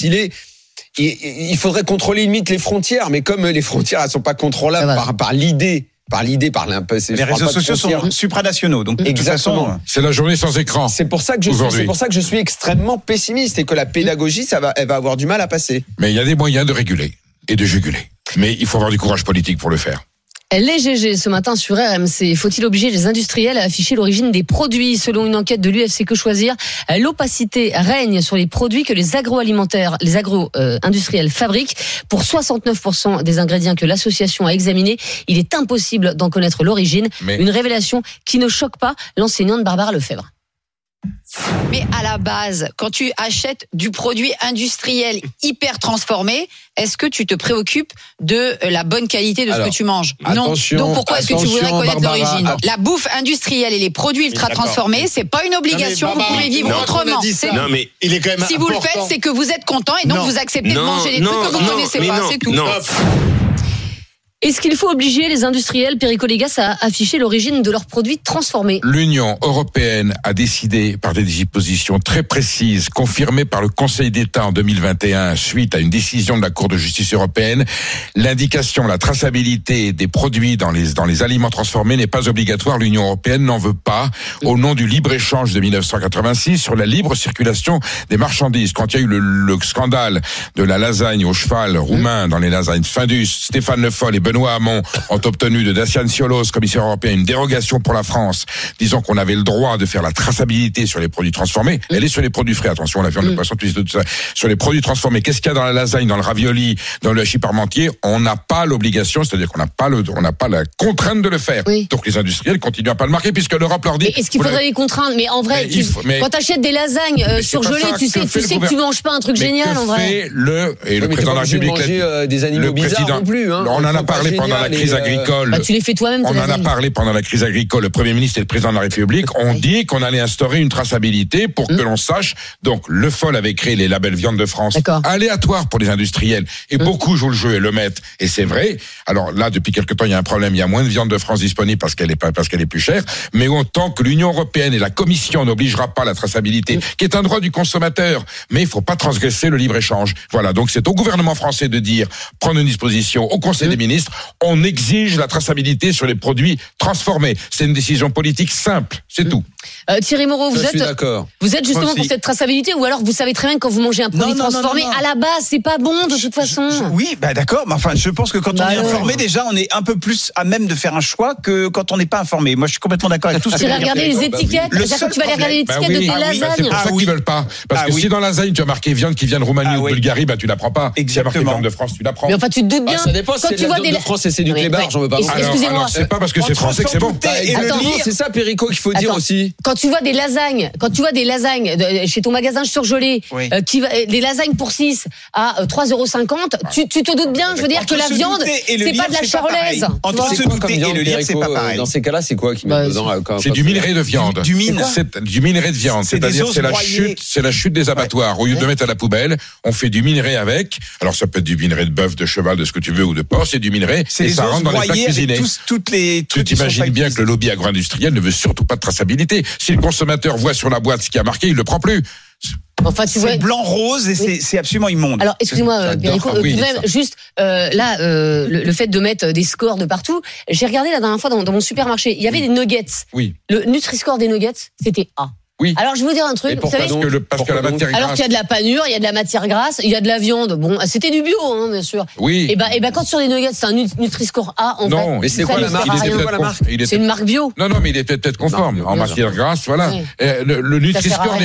il faudrait contrôler limite les frontières, mais comme les frontières, elles sont pas contrôlables par l'idée. Les réseaux sociaux sont supranationaux, donc exactement. C'est la journée sans écran. C'est pour ça que je suis extrêmement pessimiste et que la pédagogie, elle va avoir du mal à passer. Mais il y a des moyens de réguler et de juguler. Mais il faut avoir du courage politique pour le faire. Les GG ce matin sur RMC. Faut-il obliger les industriels à afficher l'origine des produits? Selon une enquête de l'UFC Que Choisir, l'opacité règne sur les produits que les agro-industriels fabriquent. Pour 69% des ingrédients que l'association a examinés, il est impossible d'en connaître l'origine. Une révélation qui ne choque pas l'enseignante Barbara Lefebvre. Mais à la base, quand tu achètes du produit industriel hyper transformé, est-ce que tu te préoccupes de la bonne qualité de ce que tu manges? Non. Donc pourquoi est-ce que tu voudrais connaître l'origine? La bouffe industrielle et les produits ultra transformés, c'est pas une obligation. Vous pouvez vivre autrement. Non, mais il est quand même si vous le faites, c'est que vous êtes content et donc vous acceptez de manger des trucs que vous ne connaissez pas. C'est tout. Est-ce qu'il faut obliger les industriels, Perico Légas, à afficher l'origine de leurs produits transformés? L'Union européenne a décidé par des dispositions très précises, confirmées par le Conseil d'État en 2021, suite à une décision de la Cour de justice européenne, l'indication, la traçabilité des produits dans les aliments transformés n'est pas obligatoire. L'Union européenne n'en veut pas, au nom du libre-échange de 1986 sur la libre circulation des marchandises. Quand il y a eu le scandale de la lasagne au cheval roumain dans les lasagnes Findus, Stéphane Le Foll et Benoît Hamon ont obtenu de Dacian Ciolos, commissaire européen, une dérogation pour la France, disant qu'on avait le droit de faire la traçabilité sur les produits transformés. Elle est sur les produits frais, attention, la viande, le poisson, tout ça. Sur les produits transformés, qu'est-ce qu'il y a dans la lasagne, dans le ravioli, dans le hachis parmentier? On n'a pas l'obligation, c'est-à-dire qu'on n'a pas la contrainte de le faire. Oui. Donc les industriels continuent à pas le marquer puisque l'Europe leur dit. Mais est-ce qu'il faudrait les contraindre? Mais en vrai, quand tu achètes des lasagnes surgelées, tu sais que tu manges pas un truc génial en vrai. Le président de la République, des animaux bizarres non plus. On en a parlé pendant la crise agricole. Tu les fais toi-même. On en a parlé pendant la crise agricole. Le Premier ministre et le président de la République ont dit qu'on allait instaurer une traçabilité pour que l'on sache. Donc Le Foll avait créé les labels viande de France, aléatoires pour les industriels, et beaucoup jouent le jeu et le mettent. Et c'est vrai. Alors là, depuis quelque temps, il y a un problème. Il y a moins de viande de France disponible parce qu'elle est plus chère. Mais autant que l'Union européenne et la Commission n'obligera pas la traçabilité, qui est un droit du consommateur, mais il faut pas transgresser le libre-échange. Voilà. Donc c'est au gouvernement français de dire, prendre une disposition au Conseil des ministres, on exige la traçabilité sur les produits transformés. C'est une décision politique simple, c'est tout. Thierry Moreau, vous êtes justement pour cette traçabilité, ou alors vous savez très bien que quand vous mangez un produit transformé, à la base c'est pas bon de toute façon. Oui, d'accord, mais enfin je pense que quand on est informé, déjà on est un peu plus à même de faire un choix que quand on n'est pas informé. Moi je suis complètement d'accord avec tout ce que tu vas regarder les étiquettes, c'est-à-dire que tu vas aller regarder l'étiquette de tes lasagnes. C'est pour ça qu'ils veulent pas, parce que si dans la lasagne tu as marqué viande qui vient de Roumanie ou de Bulgarie, tu la prends pas. Si il y a marqué viande de France, tu la prends. Mais enfin tu te doutes bien. Ça dépend, c'est la viande de France et c'est du clébard, j'en veux pas. Excusez-moi. C'est pas parce que c'est français que c'est bon. C'est ça, Perico, qu'il faut dire aussi. Quand tu vois des lasagnes chez ton magasin surgelé, des lasagnes pour 6 à 3,50 €, tu te doutes bien, je veux dire que la viande, c'est pas de la charolaise. Entre se douter et le lire, c'est pas pareil. Dans ces cas-là, c'est quoi qui met dedans? C'est du minerai de viande. C'est du minerai de viande. C'est-à-dire c'est la chute des abattoirs. Au lieu de mettre à la poubelle, on fait du minerai avec. Alors ça peut être du minerai de bœuf, de cheval, de ce que tu veux, ou de porc. C'est du minerai et ça rentre dans les plats cuisinés. Tu t'imagines bien que le lobby agro-industriel ne veut surtout pas de traçabilité. Si le consommateur voit sur la boîte ce qui a marqué, il le prend plus. Enfin, c'est blanc-rose et c'est absolument immonde. Alors, excusez-moi, Perico, même juste le fait de mettre des scores de partout. J'ai regardé la dernière fois dans mon supermarché, il y avait des nuggets. Oui. Le Nutri-Score des nuggets, c'était A. Oui. Alors je vais vous dire un truc, vous savez, parce que la matière grasse. Alors qu'il y a de la panure, il y a de la matière grasse, il y a de la viande. Bon, c'était du bio, bien sûr. Oui. Et ben quand sur les nuggets c'est un Nutri-Score A, en fait. Non, mais c'est quoi la marque? C'est une marque bio. Non, mais il était peut-être conforme en matière grasse, voilà. Oui. Le Nutri-Score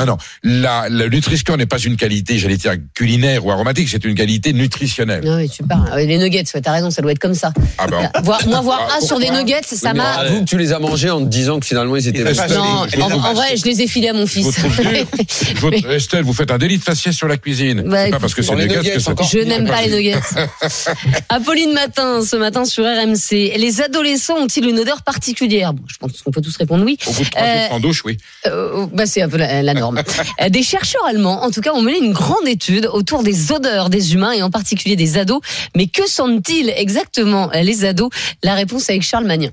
le Nutri-Score n'est pas une qualité, j'allais dire culinaire ou aromatique, c'est une qualité nutritionnelle. Non, mais tu parles. Les nuggets, t'as raison, ça doit être comme ça. Ah ben. Voir A sur des nuggets, ça m'a. Avoue que tu les as mangés en te disant que finalement ils étaient. Non, en vrai, je les ai filés à mon fils. Estelle, vous faites un délit de faciès sur la cuisine. C'est pas parce que c'est nuggets que c'est. Je n'aime pas les nuggets. Apolline Matin, ce matin sur RMC. Les adolescents ont-ils une odeur particulière? Je pense qu'on peut tous répondre oui. Au bout de 3 jours sans douche, oui. C'est un peu la norme. Des chercheurs allemands, en tout cas, ont mené une grande étude autour des odeurs des humains et en particulier des ados. Mais que sentent-ils exactement les ados? La réponse avec Charles Magnin.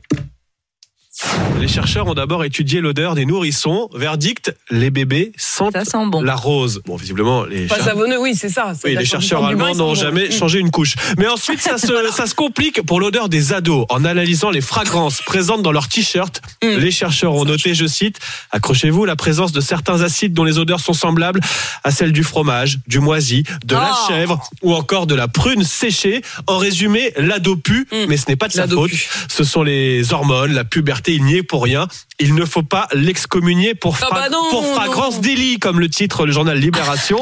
Les chercheurs ont d'abord étudié l'odeur des nourrissons. Verdict, les bébés sentent la rose. Bon, visiblement, pas savonneux, oui, c'est ça. Oui, les chercheurs allemands n'ont jamais changé une couche. Mais ensuite, ça se complique pour l'odeur des ados. En analysant les fragrances présentes dans leurs t-shirts, les chercheurs ont noté, je cite, accrochez-vous, la présence de certains acides dont les odeurs sont semblables à celles du fromage, du moisi, de la chèvre ou encore de la prune séchée. En résumé, l'ado pue, mais ce n'est pas de sa faute. Ce sont les hormones, la puberté. Il n'y est pour rien. Il ne faut pas l'excommunier pour fragrance délit, comme le titre le journal Libération.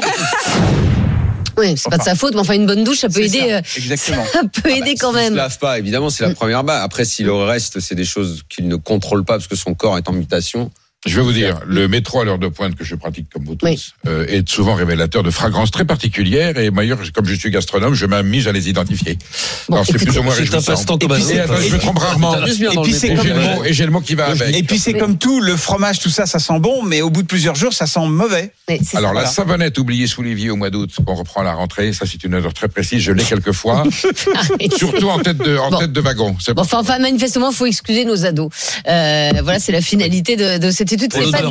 Oui, c'est pas de sa faute, mais enfin une bonne douche, ça peut aider. Exactement. Ça peut aider quand même. Il ne se lave pas, évidemment, c'est la première base. Après, si le reste, c'est des choses qu'il ne contrôle pas parce que son corps est en mutation. Je vais vous dire, le métro à l'heure de pointe que je pratique comme vous tous est souvent révélateur de fragrances très particulières et d'ailleurs, comme je suis gastronome, je m'amuse à les identifier. Bon, alors c'est plus ou moins réjouissant. C'est un passe-temps comme je me trompe rarement. Et j'ai le mot qui va avec. Et puis c'est comme tout, le fromage, tout ça, ça sent bon, mais au bout de plusieurs jours, ça sent mauvais. Alors la savonnette oubliée sous l'évier au mois d'août, qu'on reprend à la rentrée, ça c'est une odeur très précise, je l'ai quelquefois, surtout en tête de wagon. Enfin, manifestement, il faut excuser nos ados. Voilà, c'est la finalité de cette étude.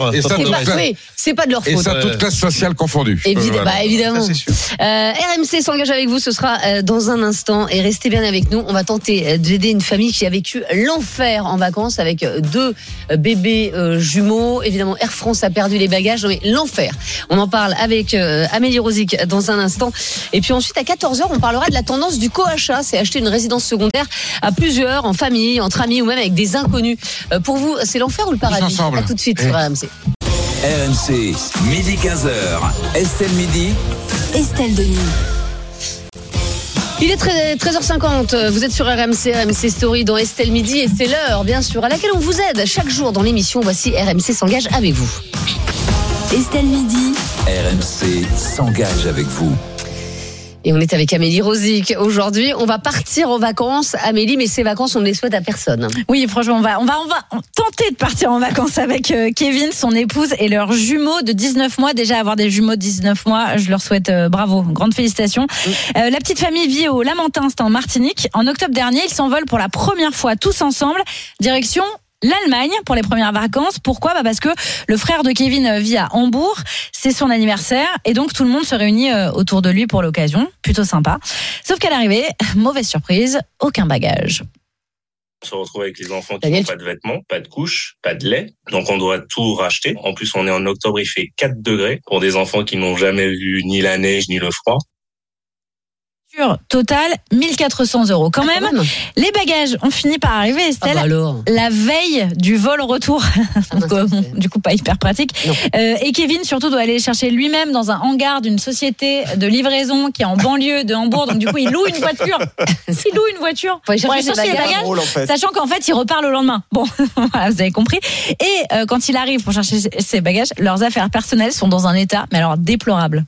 C'est pas de leur faute. Et ça, toute classe sociale confondue. Évidemment. Ça, c'est sûr. RMC s'engage avec vous, ce sera dans un instant. Et restez bien avec nous. On va tenter d'aider une famille qui a vécu l'enfer en vacances avec 2 bébés jumeaux. Évidemment, Air France a perdu les bagages. Mais l'enfer. On en parle avec Amélie Rosic dans un instant. Et puis ensuite, à 14h, on parlera de la tendance du co-achat. C'est acheter une résidence secondaire à plusieurs, en famille, entre amis ou même avec des inconnus. Pour vous, c'est l'enfer ou le paradis? Ensemble. À tout de suite sur RMC. RMC, midi 15h. Estelle Midi. Estelle Denis. Il est 13h50, vous êtes sur RMC Story dans Estelle Midi et c'est l'heure, bien sûr, à laquelle on vous aide chaque jour dans l'émission. Voici RMC s'engage avec vous. Estelle Midi. RMC s'engage avec vous. Et on est avec Amélie Rosic. Aujourd'hui, on va partir en vacances. Amélie, mais ces vacances, on ne les souhaite à personne. Oui, franchement, on va tenter de partir en vacances avec Kevin, son épouse et leurs jumeaux de 19 mois. Déjà, avoir des jumeaux de 19 mois, je leur souhaite bravo. Grandes félicitations. La petite famille vit au Lamentin, c'est en Martinique. En octobre dernier, ils s'envolent pour la première fois tous ensemble. Direction l'Allemagne pour les premières vacances. Pourquoi ? Parce que le frère de Kevin vit à Hambourg, c'est son anniversaire et donc tout le monde se réunit autour de lui pour l'occasion. Plutôt sympa. Sauf qu'à l'arrivée, mauvaise surprise, aucun bagage. On se retrouve avec les enfants qui n'ont pas de vêtements, pas de couches, pas de lait. Donc on doit tout racheter. En plus, on est en octobre, il fait 4 degrés pour des enfants qui n'ont jamais vu ni la neige ni le froid. Total, 1 400 € quand même. Les bagages ont fini par arriver, Estelle, la veille du vol retour. Du coup, pas hyper pratique. Et Kevin, surtout, doit aller les chercher lui-même dans un hangar d'une société de livraison qui est en banlieue de Hambourg. Donc, du coup, il loue une voiture. Pour aller chercher ses bagages, sachant qu'en fait, il repart le lendemain. Bon, voilà, vous avez compris. Et quand il arrive pour chercher ses bagages, leurs affaires personnelles sont dans un état, mais alors déplorable.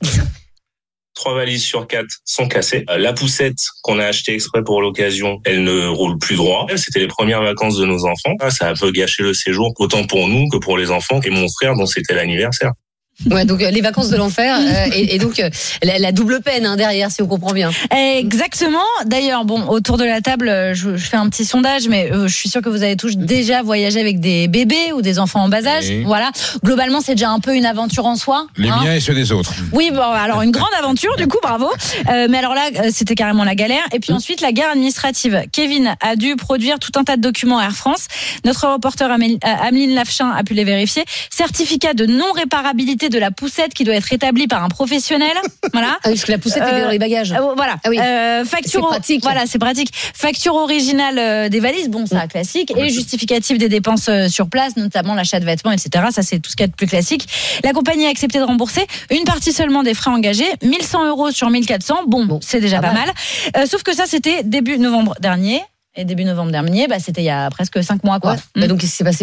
3 valises sur 4 sont cassées. La poussette qu'on a achetée exprès pour l'occasion, elle ne roule plus droit. C'était les premières vacances de nos enfants. Ça a un peu gâché le séjour, autant pour nous que pour les enfants et mon frère dont c'était l'anniversaire. Ouais, donc les vacances de l'enfer et donc la double peine derrière, si on comprend bien. Exactement. D'ailleurs, autour de la table, je fais un petit sondage, mais je suis sûre que vous avez tous déjà voyagé avec des bébés ou des enfants en bas âge. Oui. Voilà. Globalement, c'est déjà un peu une aventure en soi. Les miens et ceux des autres. Oui, alors une grande aventure, du coup, bravo. Mais alors là, c'était carrément la galère. Et puis ensuite, la guerre administrative. Kevin a dû produire tout un tas de documents à Air France. Notre reporter Ameline Lafchin a pu les vérifier. Certificat de non-réparabilité de la poussette qui doit être établie par un professionnel. Voilà. Parce que la poussette est dans les bagages. Voilà. Ah oui. Facture, c'est pratique. Voilà, c'est pratique. Facture originale des valises, ça classique, et justificatif des dépenses sur place, notamment l'achat de vêtements, etc. Ça, c'est tout ce qu'il y a de plus classique. La compagnie a accepté de rembourser une partie seulement des frais engagés, 1 100 € sur 1 400. C'est déjà pas mal. Sauf que ça, c'était début novembre dernier. Et début novembre dernier, c'était il y a presque 5 mois, quoi. Ouais. Donc, qu'est-ce qui s'est passé ?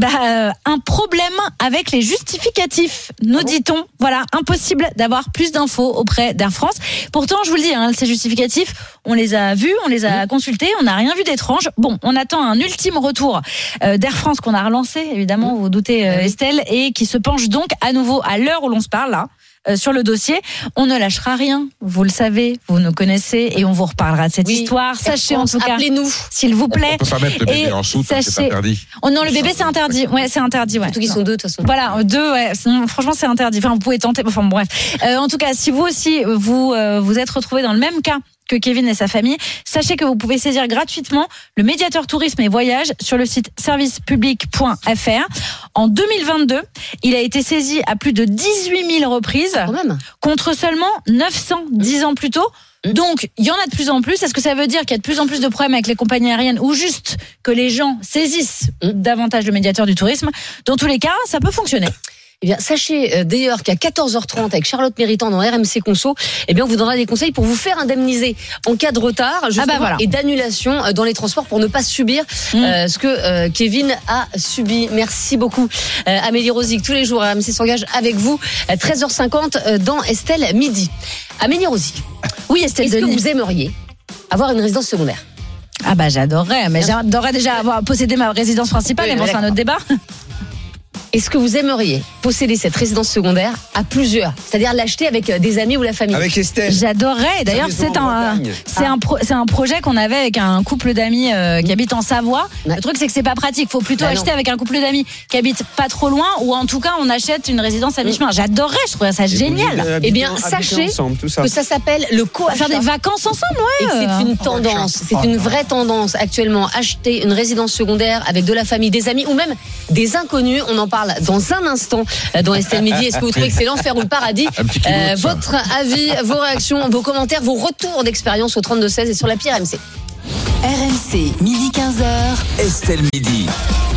Un problème avec les justificatifs, nous dit-on. Voilà, impossible d'avoir plus d'infos auprès d'Air France. Pourtant, je vous le dis, ces justificatifs, on les a vus, on les a consultés, on n'a rien vu d'étrange. On attend un ultime retour d'Air France qu'on a relancé, évidemment, vous vous doutez, Estelle, et qui se penche donc à nouveau à l'heure où l'on se parle, là. Sur le dossier, on ne lâchera rien, vous le savez, vous nous connaissez et on vous reparlera de cette histoire. Sachez en tout cas, appelez-nous, s'il vous plaît. On peut pas mettre le bébé en soute, c'est interdit. Oh non, le bébé c'est interdit. Ouais, c'est interdit. Ouais. Surtout qu'ils sont 2 de toute façon. Voilà, 2. Ouais. Franchement, c'est interdit. Enfin, vous pouvez tenter. Enfin, bref. En tout cas, si vous aussi vous êtes retrouvés dans le même cas que Kevin et sa famille, sachez que vous pouvez saisir gratuitement le médiateur tourisme et voyage sur le site servicepublic.fr. En 2022, il a été saisi à plus de 18 000 reprises, contre seulement 910 ans plus tôt. Donc, il y en a de plus en plus. Est-ce que ça veut dire qu'il y a de plus en plus de problèmes avec les compagnies aériennes ou juste que les gens saisissent davantage le médiateur du tourisme ? Dans tous les cas, ça peut fonctionner. Eh bien, sachez d'ailleurs qu'à 14h30 avec Charlotte Méritant dans RMC Conso, eh bien, on vous donnera des conseils pour vous faire indemniser en cas de retard et d'annulation dans les transports pour ne pas subir ce que Kevin a subi. Merci beaucoup Amélie Rosic. Tous les jours RMC s'engage avec vous 13h50 dans Estelle Midi. Amélie Rosic. Oui, Estelle. Est-ce que vous aimeriez avoir une résidence secondaire? Ah bah j'adorerais, mais j'adorerais déjà avoir possédé ma résidence principale, mais bon, c'est un autre débat. Est-ce que vous aimeriez posséder cette résidence secondaire à plusieurs, c'est-à-dire l'acheter avec des amis ou la famille? Avec Estelle. J'adorerais. D'ailleurs, c'est un projet qu'on avait avec un couple d'amis qui habite en Savoie. Le truc, c'est que c'est pas pratique. Faut plutôt acheter avec un couple d'amis qui habite pas trop loin, ou en tout cas, on achète une résidence à mi-chemin. J'adorerais. Je trouverais ça génial. Eh bien, sachez que ça s'appelle le co-achat. Faire des vacances ensemble, ouais. Et c'est une tendance. C'est une vraie tendance actuellement. Acheter une résidence secondaire avec de la famille, des amis ou même des inconnus. On en parle dans un instant dans Estelle Midi. Est-ce que vous trouvez que c'est l'enfer ou le paradis? Votre avis, vos réactions, vos commentaires, vos retours d'expérience au 32-16 et sur l'appli RMC. RMC, midi 15h. Estelle Midi.